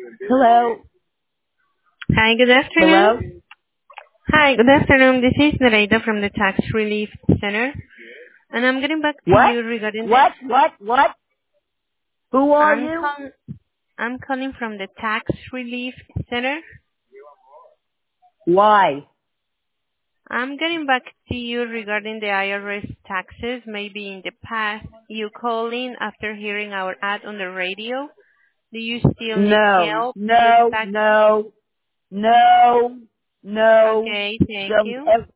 Hello? Hi, good Hello? afternoon. Hi, good afternoon. This is Narita from the Tax Relief Center, and I'm getting back to What? you regarding the. What? Who are I'm you? calling. I'm calling from the Tax Relief Center. Why? I'm getting back to you regarding the IRS taxes. Maybe in the past you called in after hearing our ad on the radio. Do you still need No, help with no, tax? no, no, no. Okay, thank Don't you. ever